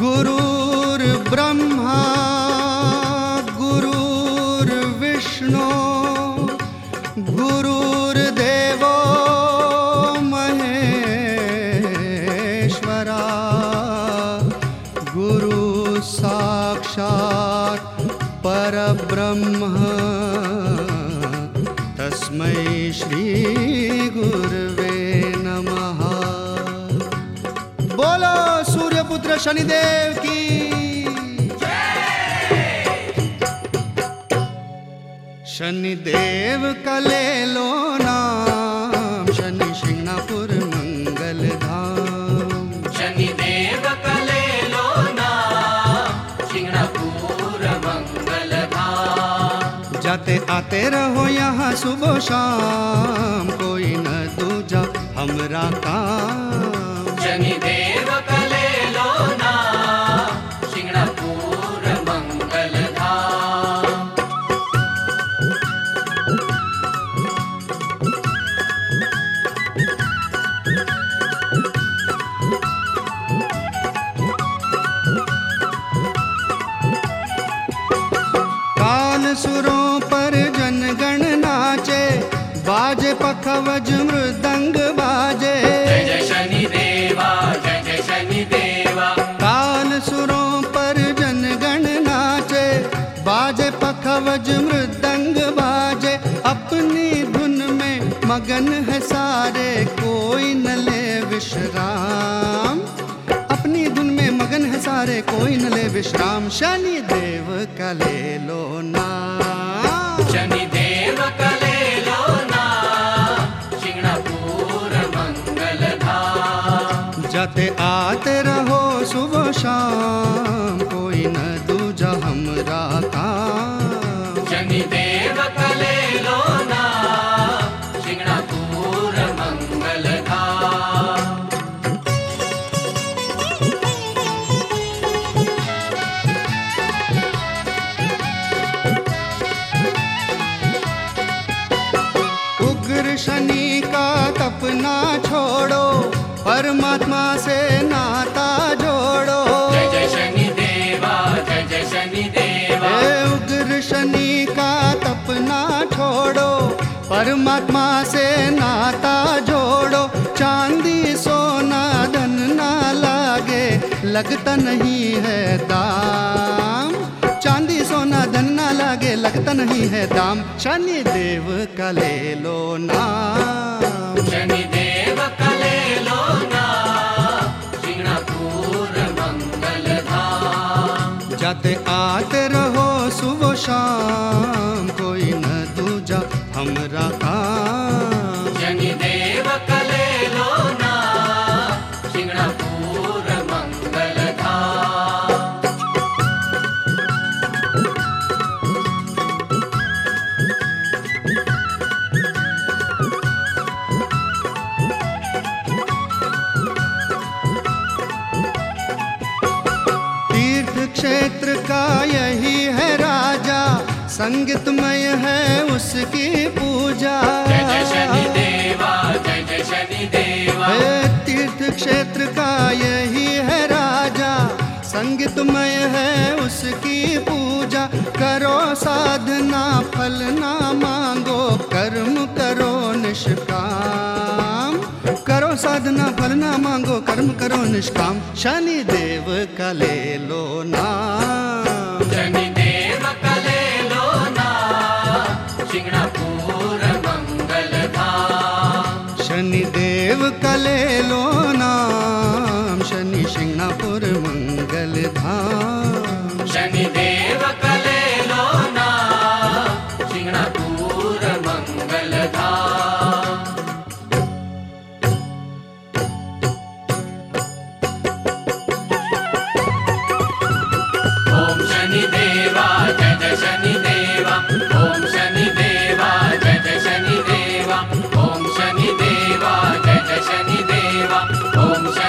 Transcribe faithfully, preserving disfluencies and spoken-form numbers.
गुरुर्ब्रह्मा गुरुर्विष्णु गुरुर्देवो महेश्वरा गुरु साक्षात् परब्रह्म तस्मै श्री गुरुवे नमः। बोलो सूर्यपुत्र शनिदेव की शनिदेव का ले लो नाम, शनि शिंगणापुर मंगल धाम। शनिदेव का ले लो नाम, शिंगणापुर मंगल धाम। जाते आते रहो यहाँ सुबह शाम, कोई न दूजा हमरा काम। शनिदेव का ले लो नाम, शिंगणापुर मंगल धाम। सुरों पर जनगण नाचे, बाजे पखवज मृदंग बाजे। जय जय शनि देवा, जय जय शनि देवा। काल सुरों पर जनगण नाचे, बाजे पखवज मृदंग बाजे। अपनी धुन में मगन है सारे, कोई न ले विश्राम। अपनी धुन में मगन है सारे, कोई न ले विश्राम। शनि देव का ले लो नाम, शनिदेव का ले लो नाम, शिंगणापुर मंगल धाम। जाते आते रहो सुबह शाम, कोई न दूजा हमरा काम। शनिदेव का ले लो नाम, शिंगणापुर मंगल धाम। शनि का तपना छोड़ो, परमात्मा से नाता जोड़ो। जय जय शनि देवा, जय जय शनि देवा। उग्र शनि का तपना छोड़ो, परमात्मा से नाता जोड़ो। चांदी सोना धन ना लागे, लगता नहीं है दाम। चांदी सोना धन ना लागे, लगता नहीं है दाम। शनि देव का ले लो नाम, शनिदेव का ले लो नाम, शिंगणापुर मंगल धाम। जाते आते रहो सुबह शाम, कोई न दूजा हमरा काम। शनिदेव का ले लो नाम, शिंगणापुर मंगल धाम। क्षेत्र का यही है राजा, संगीतमय है उसकी पूजा। जय जय शनि देवा, जय जय शनि देवा। तीर्थ क्षेत्र का यही है राजा, संगीतमय है उसकी पूजा। करो साधना फल ना मांगो, कर्म करो निष्काम। करो साधना फल ना मांगो, कर्म करो निष्काम। शनि देव का ले लो नाम, शनिदेव का ले लो नाम, शिंगणापुर मंगल धाम। शनिदेव का ले लो नाम, शनि शिंगणापुर मंगल धाम। शनिदेव का ले लो नाम, शिंगणापुर मंगल धाम। ओम शनि देवा, जय जय शनि देवा। ओम शनि देवा, जय जय शनि देवा। ओम शनि देवा, जय जय शनि देवा। ओम